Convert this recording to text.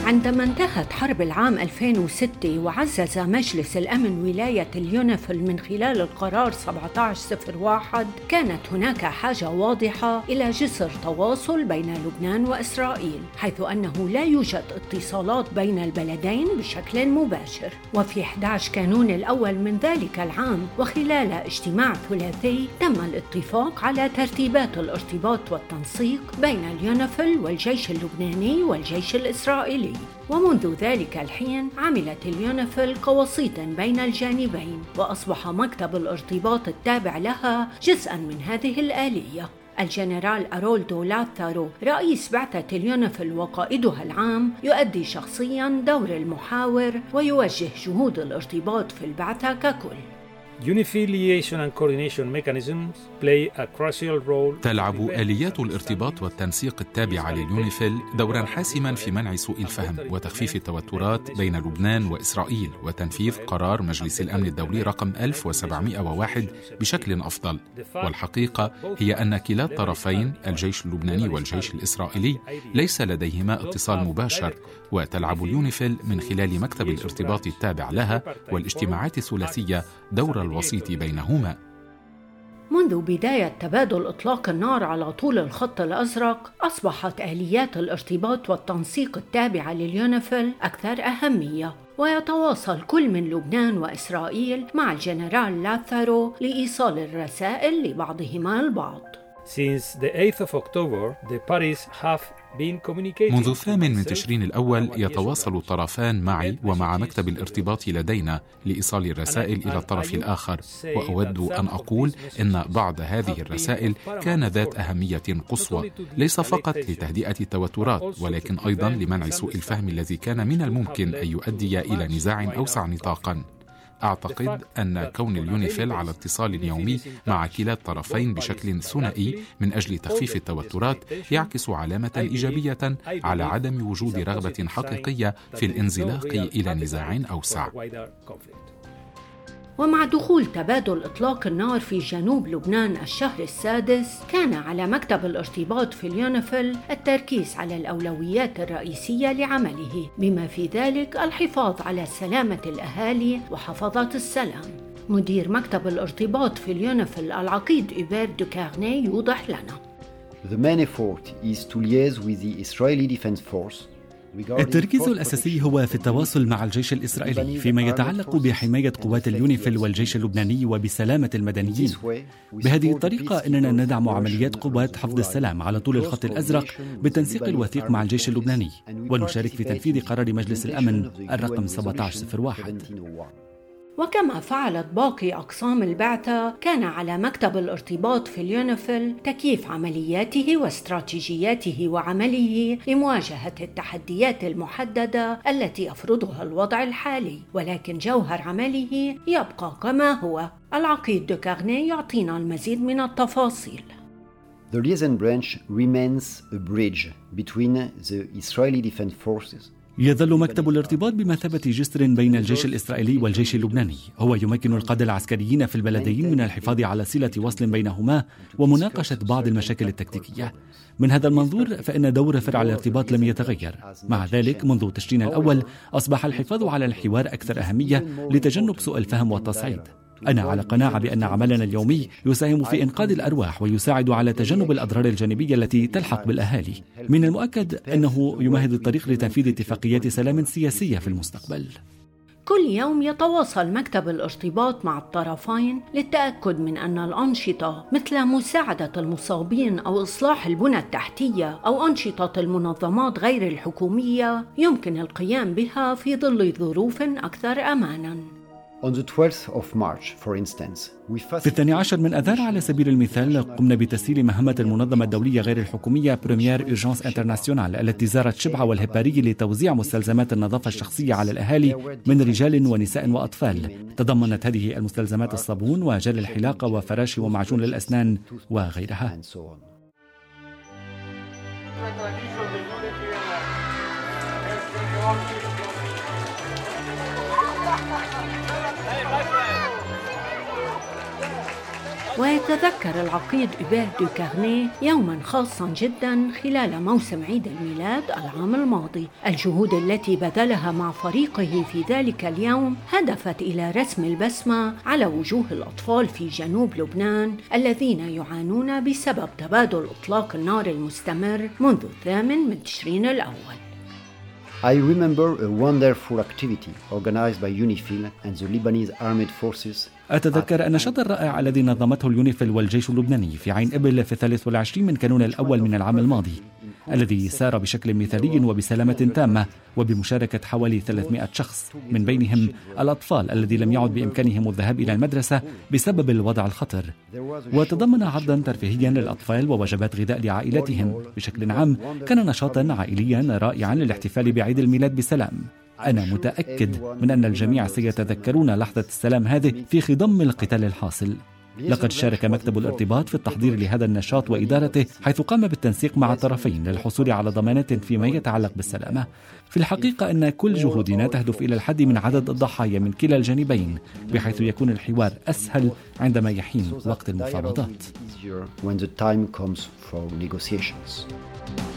عندما انتهت حرب العام 2006 وعزز مجلس الأمن ولاية اليونيفيل من خلال القرار 1701، كانت هناك حاجة واضحة إلى جسر تواصل بين لبنان وإسرائيل، حيث أنه لا يوجد اتصالات بين البلدين بشكل مباشر. وفي 11 كانون الأول من ذلك العام، وخلال اجتماع ثلاثي، تم الاتفاق على ترتيبات الارتباط والتنسيق بين اليونيفيل والجيش اللبناني والجيش الإسرائيلي. ومنذ ذلك الحين عملت اليونيفيل كوسيط بين الجانبين، وأصبح مكتب الارتباط التابع لها جزءاً من هذه الآلية. الجنرال أرولدو لاثارو رئيس بعثة اليونيفيل وقائدها العام يؤدي شخصياً دور المحاور ويوجه جهود الارتباط في البعثة ككل. تلعب آليات الارتباط والتنسيق التابعة لليونيفيل دورا حاسما في منع سوء الفهم وتخفيف التوترات بين لبنان وإسرائيل، وتنفيذ قرار مجلس الأمن الدولي رقم 1701 بشكل أفضل. والحقيقة هي أن كلا الطرفين، الجيش اللبناني والجيش الإسرائيلي، ليس لديهما اتصال مباشر، وتلعب اليونيفيل من خلال مكتب الارتباط التابع لها والاجتماعات الثلاثية دور الوسيط بينهما. منذ بداية تبادل إطلاق النار على طول الخط الأزرق، أصبحت آليات الارتباط والتنسيق التابعة لليونيفيل أكثر أهمية، ويتواصل كل من لبنان وإسرائيل مع الجنرال لاثارو لإيصال الرسائل لبعضهما البعض. منذ 8 تشرين الأول يتواصل الطرفان معي ومع مكتب الارتباط لدينا لإيصال الرسائل إلى الطرف الآخر، وأود أن أقول إن بعض هذه الرسائل كان ذات أهمية قصوى، ليس فقط لتهدئة التوترات ولكن أيضا لمنع سوء الفهم الذي كان من الممكن أن يؤدي إلى نزاع أوسع نطاقا. أعتقد أن كون اليونيفيل على اتصال يومي مع كلا الطرفين بشكل ثنائي من أجل تخفيف التوترات يعكس علامة إيجابية على عدم وجود رغبة حقيقية في الانزلاق إلى نزاع أوسع. ومع دخول تبادل إطلاق النار في جنوب لبنان الشهر السادس، كان على مكتب الارتباط في اليونيفيل التركيز على الأولويات الرئيسية لعمله، بما في ذلك الحفاظ على سلامة الأهالي وحفظة السلام. مدير مكتب الارتباط في اليونيفيل العقيد هوبير دوكارني يوضح لنا: The main effort is to liaise with the Israeli Defense Force. التركيز الأساسي هو في التواصل مع الجيش الإسرائيلي فيما يتعلق بحماية قوات اليونيفيل والجيش اللبناني وبسلامة المدنيين. بهذه الطريقة أننا ندعم عمليات قوات حفظ السلام على طول الخط الأزرق بالتنسيق الوثيق مع الجيش اللبناني، ونشارك في تنفيذ قرار مجلس الأمن الرقم 1701. وكما فعلت باقي أقسام البعثة، كان على مكتب الارتباط في اليونيفيل تكييف عملياته واستراتيجياته وعمله لمواجهة التحديات المحددة التي يفرضها الوضع الحالي، ولكن جوهر عمله يبقى كما هو. العقيد دوكارني يعطينا المزيد من التفاصيل. The liaison branch remains a bridge between the Israeli Defense Forces. يظل مكتب الارتباط بمثابة جسر بين الجيش الإسرائيلي والجيش اللبناني. هو يمكن القادة العسكريين في البلدين من الحفاظ على صلة وصل بينهما ومناقشة بعض المشاكل التكتيكية. من هذا المنظور فإن دور فرع الارتباط لم يتغير. مع ذلك منذ تشرين الأول أصبح الحفاظ على الحوار أكثر أهمية لتجنب سوء الفهم والتصعيد. أنا على قناعة بأن عملنا اليومي يساهم في إنقاذ الأرواح ويساعد على تجنب الأضرار الجانبية التي تلحق بالأهالي. من المؤكد أنه يمهد الطريق لتنفيذ اتفاقيات سلام سياسية في المستقبل. كل يوم يتواصل مكتب الارتباط مع الطرفين للتأكد من أن الأنشطة مثل مساعدة المصابين أو إصلاح البنى التحتية أو أنشطة المنظمات غير الحكومية يمكن القيام بها في ظل ظروف أكثر أماناً. في 12 من أذار على سبيل المثال قمنا بتسهيل مهمة المنظمة الدولية غير الحكومية بريمير أورجانس انترناسيونال التي زارت شبعة والهباري لتوزيع مستلزمات النظافة الشخصية على الأهالي من رجال ونساء وأطفال. تضمنت هذه المستلزمات الصابون وجل الحلاقة وفراش ومعجون للأسنان وغيرها. ويتذكر العقيد هوبير دو كارنيه يوما خاصا جدا خلال موسم عيد الميلاد العام الماضي. الجهود التي بذلها مع فريقه في ذلك اليوم هدفت إلى رسم البسمة على وجوه الأطفال في جنوب لبنان الذين يعانون بسبب تبادل إطلاق النار المستمر منذ 8 تشرين الأول. I remember a wonderful activity organized by UNIFIL and the Lebanese Armed Forces. أتذكر النشاط الرائع الذي نظمته اليونيفيل والجيش اللبناني في عين إبل في 23 من كانون الأول من العام الماضي، الذي سار بشكل مثالي وبسلامة تامة وبمشاركة حوالي 300 شخص، من بينهم الأطفال الذي لم يعد بإمكانهم الذهاب إلى المدرسة بسبب الوضع الخطر. وتضمن عرضا ترفيهيا للأطفال ووجبات غذاء لعائلتهم. بشكل عام كان نشاطا عائليا رائعا للاحتفال بعيد الميلاد بسلام. أنا متأكد من أن الجميع سيتذكرون لحظة السلام هذه في خضم القتال الحاصل. لقد شارك مكتب الارتباط في التحضير لهذا النشاط وإدارته، حيث قام بالتنسيق مع الطرفين للحصول على ضمانات فيما يتعلق بالسلامة. في الحقيقة أن كل جهودنا تهدف إلى الحد من عدد الضحايا من كلا الجانبين، بحيث يكون الحوار أسهل عندما يحين وقت المفاوضات.